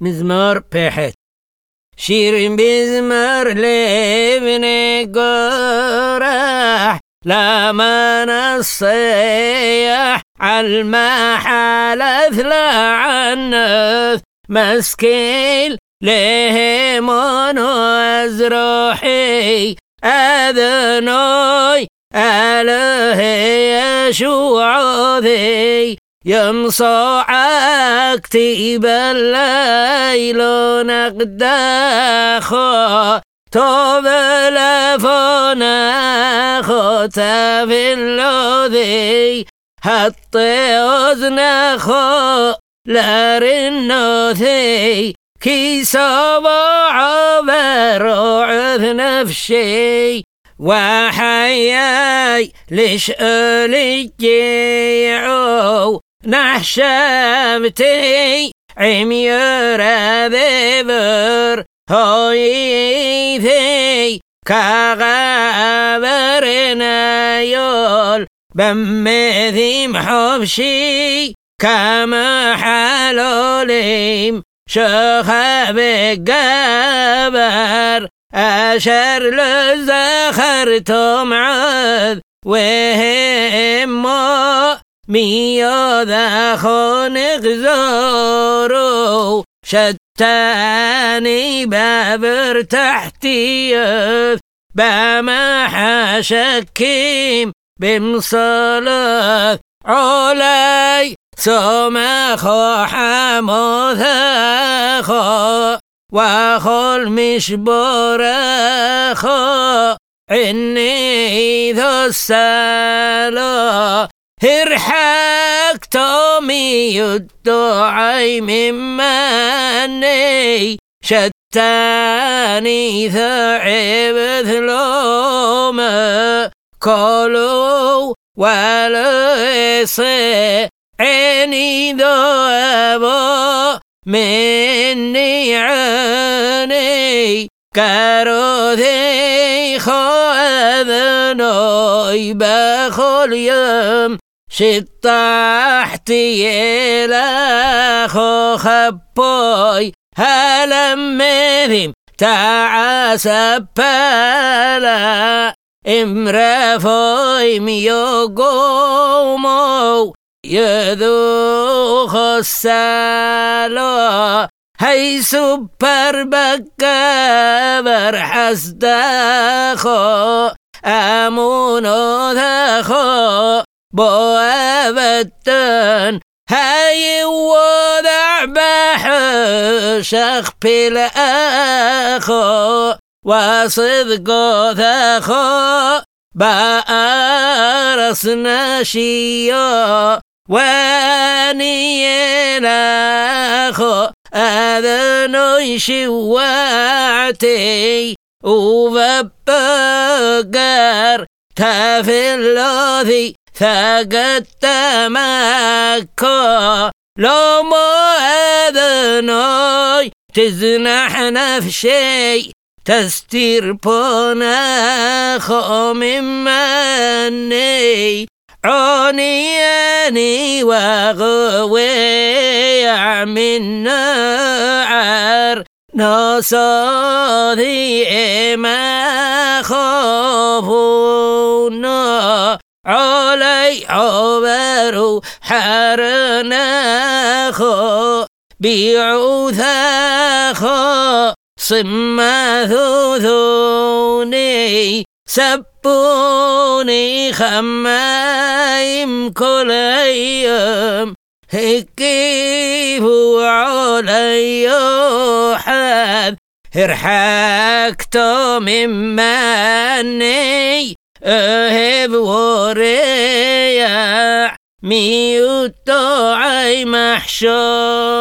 مزمار بحت شير مزمار لابن قرح لما نصيح عالمحالث لعنث مسكين لهمون وازروحي أذنوي أله يشوع ذي يمصع كتيب الليل نقداخو طوب لفوناخو تافلو ذي هطي أذناخو لارنو ذي كي صبع بروعث نفشي وحياي لشألي جيعو نحشمتي عمير ذبر هاي ذي كغابرنا يول بمذي محبشي كما حلوليم شخب قبر أشر لزخرتم عذ وهمو ميوذا خونق زورو شتاني بابر تحتي بما حشكيم بمصلث علي سمخو حموثخو وخل مشبورخو عني ذو السالو هرحك تومي الدعي مماني شتاني ثعب ثلوم كولو وليسي عيني ذوبو مني عيني كاروثي خاذنوي بخل يوم شطحتي لخو خبوي هلم مذيم تعاسب بلا امرفوي ميوغومو يذوخ السالو هاي سوبر بكابر حسداخو أمونو ذاخو بوابتن هاي وضع بحشخ بالأخو وصدقو ذاخو بأرس نشيو واني لاخو أذنو شواتي وببقر تافلو ذي ثقت مكو لو مو أذنو تزنح نفشي تستير بوناخو مماني عونياني وغويع من نعر نصادي ما خوفونا علي عبرو حرناخو بيعوثاخو صما ثوثوني سبوني خمايم كل أيام هكيفو علي حد هرحكتو مماني أهب وريع ميوتو عي محشو